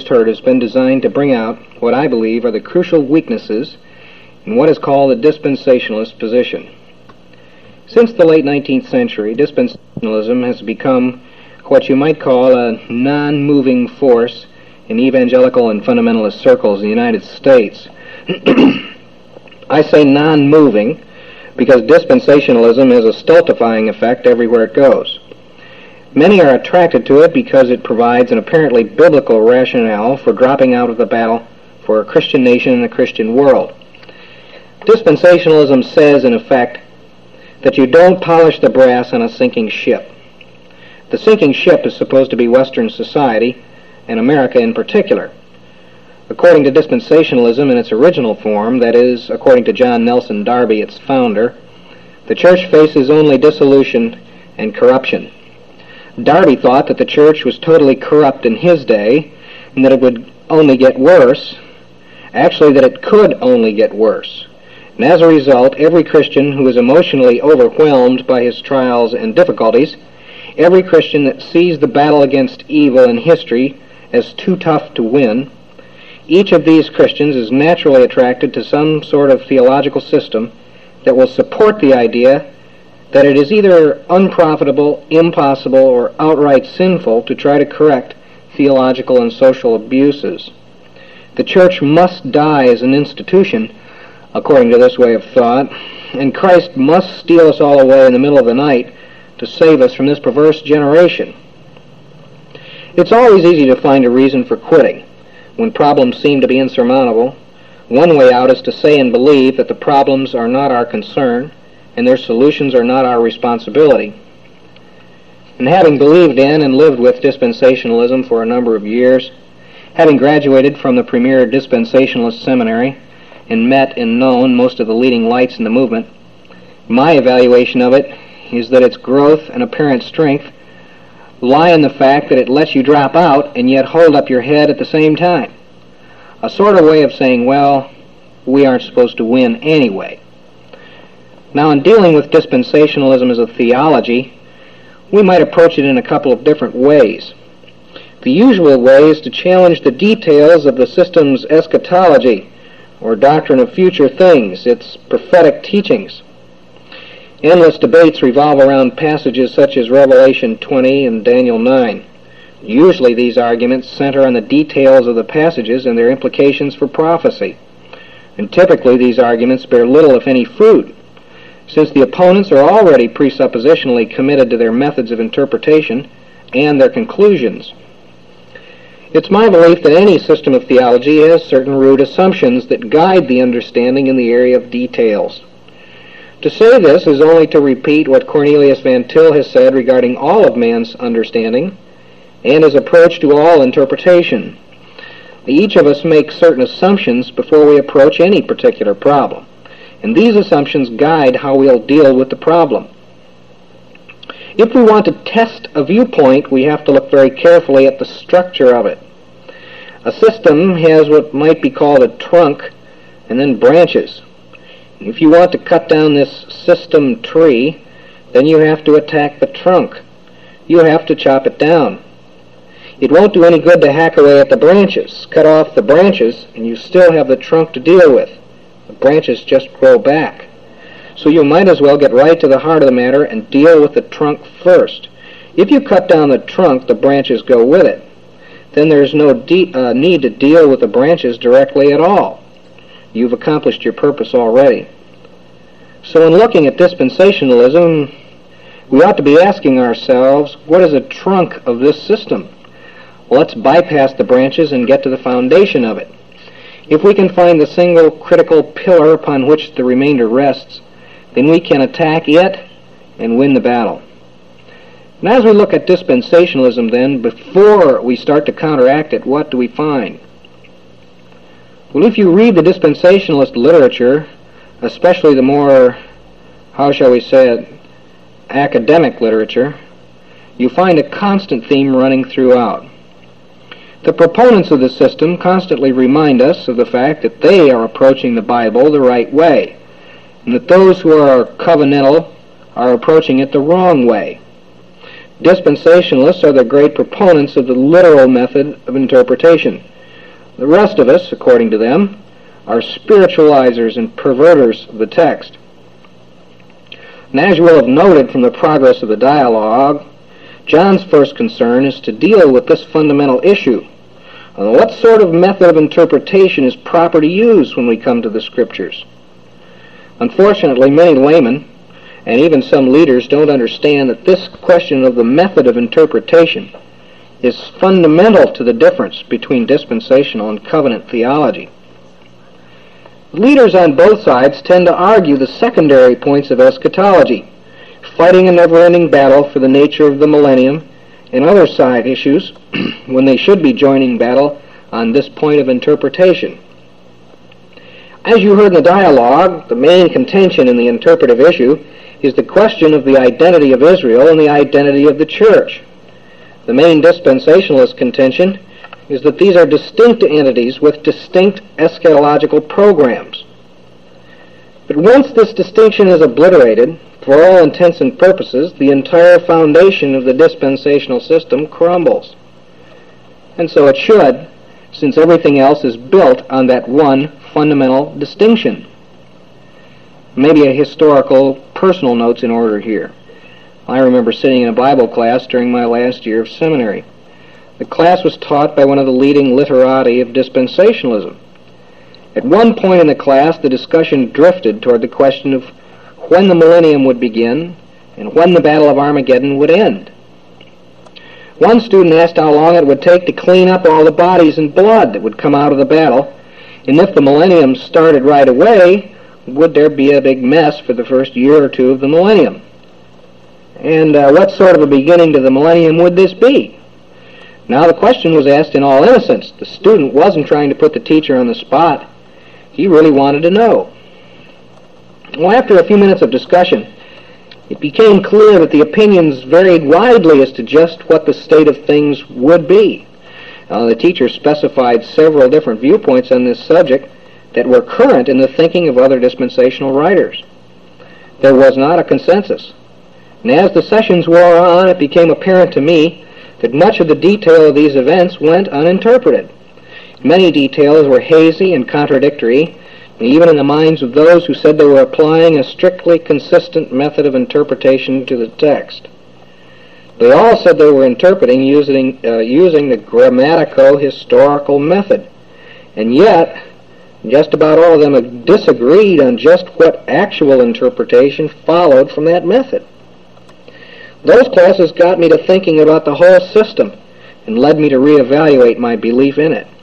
just heard has been designed to bring out what I believe are the crucial weaknesses in what is called the dispensationalist position. Since the late 19th century, dispensationalism has become what you might call a non-moving force in evangelical and fundamentalist circles in the United States. I say non-moving because dispensationalism has a stultifying effect everywhere it goes. Many are attracted to it because it provides an apparently biblical rationale for dropping out of the battle for a Christian nation and a Christian world. Dispensationalism says, in effect, that you don't polish the brass on a sinking ship. The sinking ship is supposed to be Western society, and America in particular. According to dispensationalism in its original form, that is, according to John Nelson Darby, its founder, the church faces only dissolution and corruption. Darby thought that the church was totally corrupt in his day, and that it would only get worse, actually that it could only get worse. And as a result, every Christian who is emotionally overwhelmed by his trials and difficulties, every Christian that sees the battle against evil in history as too tough to win, each of these Christians is naturally attracted to some sort of theological system that will support the idea that it is either unprofitable, impossible, or outright sinful to try to correct theological and social abuses. The church must die as an institution, according to this way of thought, and Christ must steal us all away in the middle of the night to save us from this perverse generation. It's always easy to find a reason for quitting when problems seem to be insurmountable. One way out is to say and believe that the problems are not our concern and their solutions are not our responsibility. And having believed in and lived with dispensationalism for a number of years, having graduated from the premier dispensationalist seminary and met and known most of the leading lights in the movement, my evaluation of it is that its growth and apparent strength lie in the fact that it lets you drop out and yet hold up your head at the same time. A sort of way of saying, well, we aren't supposed to win anyway. Now, in dealing with dispensationalism as a theology, we might approach it in a couple of different ways. The usual way is to challenge the details of the system's eschatology, or doctrine of future things, its prophetic teachings. Endless debates revolve around passages such as Revelation 20 and Daniel 9. Usually these arguments center on the details of the passages and their implications for prophecy. And typically these arguments bear little, if any, fruit, since the opponents are already presuppositionally committed to their methods of interpretation and their conclusions. It's my belief that any system of theology has certain root assumptions that guide the understanding in the area of details. To say this is only to repeat what Cornelius Van Til has said regarding all of man's understanding and his approach to all interpretation. Each of us makes certain assumptions before we approach any particular problem, and these assumptions guide how we'll deal with the problem. If we want to test a viewpoint, we have to look very carefully at the structure of it. A system has what might be called a trunk and then branches. If you want to cut down this system tree, then you have to attack the trunk. You have to chop it down. It won't do any good to hack away at the branches. Cut off the branches, and you still have the trunk to deal with. The branches just grow back. So you might as well get right to the heart of the matter and deal with the trunk first. If you cut down the trunk, the branches go with it. Then there's no need to deal with the branches directly at all. You've accomplished your purpose already. So in looking at dispensationalism, we ought to be asking ourselves, what is a trunk of this system? Well, let's bypass the branches and get to the foundation of it. If we can find the single critical pillar upon which the remainder rests, then we can attack it and win the battle. And as we look at dispensationalism then, before we start to counteract it, what do we find? Well, if you read the dispensationalist literature, especially the more, how shall we say it, academic literature, you find a constant theme running throughout. The proponents of the system constantly remind us of the fact that they are approaching the Bible the right way, and that those who are covenantal are approaching it the wrong way. Dispensationalists are the great proponents of the literal method of interpretation, The rest of us, according to them, are spiritualizers and perverters of the text. And as you will have noted from the progress of the dialogue, John's first concern is to deal with this fundamental issue. What sort of method of interpretation is proper to use when we come to the Scriptures? Unfortunately, many laymen and even some leaders don't understand that this question of the method of interpretation is fundamental to the difference between dispensational and covenant theology. Leaders on both sides tend to argue the secondary points of eschatology, fighting a never-ending battle for the nature of the millennium and other side issues when they should be joining battle on this point of interpretation. As you heard in the dialogue, the main contention in the interpretive issue is the question of the identity of Israel and the identity of the church. The main dispensationalist contention is that these are distinct entities with distinct eschatological programs. But once this distinction is obliterated, for all intents and purposes, the entire foundation of the dispensational system crumbles. And so it should, since everything else is built on that one fundamental distinction. Maybe a historical personal notes in order here. I remember sitting in a Bible class during my last year of seminary. The class was taught by one of the leading literati of dispensationalism. At one point in the class, the discussion drifted toward the question of when the millennium would begin and when the Battle of Armageddon would end. One student asked how long it would take to clean up all the bodies and blood that would come out of the battle, and if the millennium started right away, would there be a big mess for the first year or two of the millennium? And what sort of a beginning to the millennium would this be? Now the question was asked in all innocence. The student wasn't trying to put the teacher on the spot. He really wanted to know. Well, after a few minutes of discussion, it became clear that the opinions varied widely as to just what the state of things would be. The teacher specified several different viewpoints on this subject that were current in the thinking of other dispensational writers. There was not a consensus. And as the sessions wore on, it became apparent to me that much of the detail of these events went uninterpreted. Many details were hazy and contradictory, even in the minds of those who said they were applying a strictly consistent method of interpretation to the text. They all said they were interpreting using the grammatico-historical method, and yet just about all of them disagreed on just what actual interpretation followed from that method. Those classes got me to thinking about the whole system and led me to reevaluate my belief in it.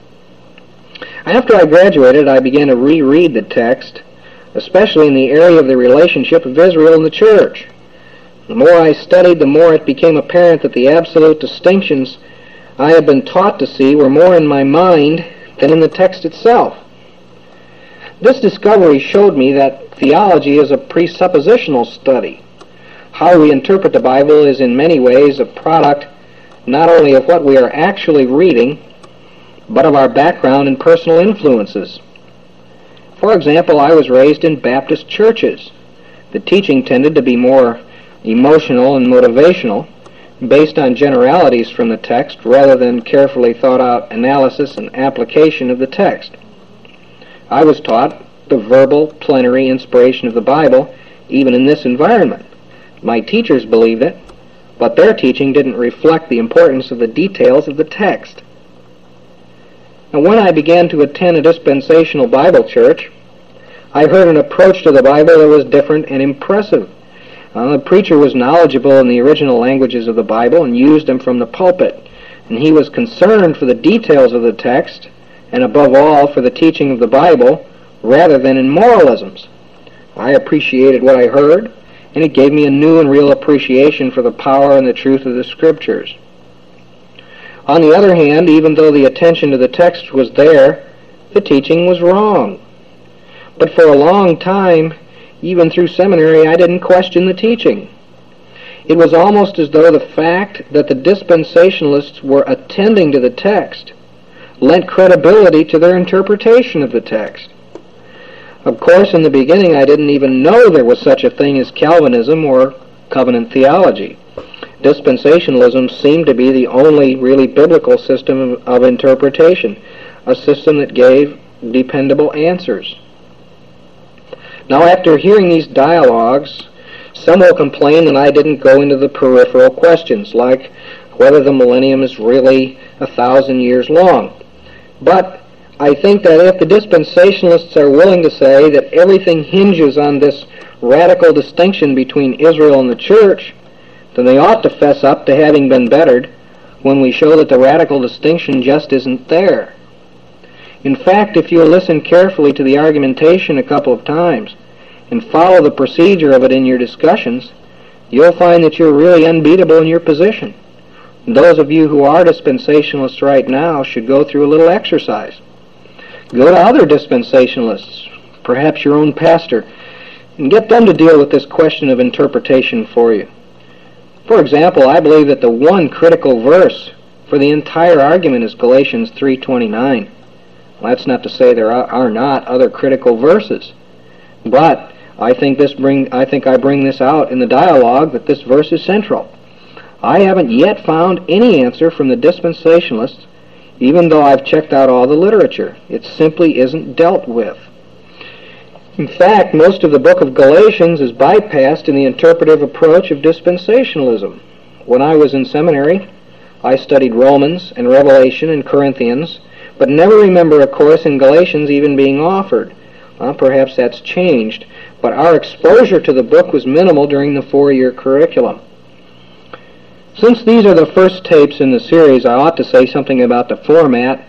After I graduated, I began to reread the text, especially in the area of the relationship of Israel and the church. The more I studied, the more it became apparent that the absolute distinctions I had been taught to see were more in my mind than in the text itself. This discovery showed me that theology is a presuppositional study. How we interpret the Bible is in many ways a product not only of what we are actually reading, but of our background and personal influences. For example, I was raised in Baptist churches. The teaching tended to be more emotional and motivational, based on generalities from the text rather than carefully thought out analysis and application of the text. I was taught the verbal, plenary inspiration of the Bible, even in this environment. My teachers believed it, but their teaching didn't reflect the importance of the details of the text. And when I began to attend a dispensational Bible church, I heard an approach to the Bible that was different and impressive. The preacher was knowledgeable in the original languages of the Bible and used them from the pulpit, and he was concerned for the details of the text, and above all for the teaching of the Bible, rather than in moralisms. I appreciated what I heard, and it gave me a new and real appreciation for the power and the truth of the Scriptures. On the other hand, even though the attention to the text was there, the teaching was wrong. But for a long time, even through seminary, I didn't question the teaching. It was almost as though the fact that the dispensationalists were attending to the text lent credibility to their interpretation of the text. Of course, in the beginning, I didn't even know there was such a thing as Calvinism or covenant theology. Dispensationalism seemed to be the only really biblical system of interpretation. a system that gave dependable answers. Now, after hearing these dialogues, some will complain that I didn't go into the peripheral questions, like whether the millennium is really 1,000 years long. But I think that if the dispensationalists are willing to say that everything hinges on this radical distinction between Israel and the church, then they ought to fess up to having been bettered when we show that the radical distinction just isn't there. In fact, if you'll listen carefully to the argumentation a couple of times and follow the procedure of it in your discussions, you'll find that you're really unbeatable in your position. And those of you who are dispensationalists right now should go through a little exercise. Go to other dispensationalists, perhaps your own pastor, and get them to deal with this question of interpretation for you. For example, I believe that the one critical verse for the entire argument is Galatians 3:29. Well, that's not to say there are not other critical verses, but I think I bring this out in the dialogue that this verse is central. I haven't yet found any answer from the dispensationalists, even though I've checked out all the literature. It simply isn't dealt with. In fact, most of the book of Galatians is bypassed in the interpretive approach of dispensationalism. When I was in seminary, I studied Romans and Revelation and Corinthians, but never remember a course in Galatians even being offered. Well, perhaps that's changed, but our exposure to the book was minimal during the 4-year curriculum. Since these are the first tapes in the series, I ought to say something about the format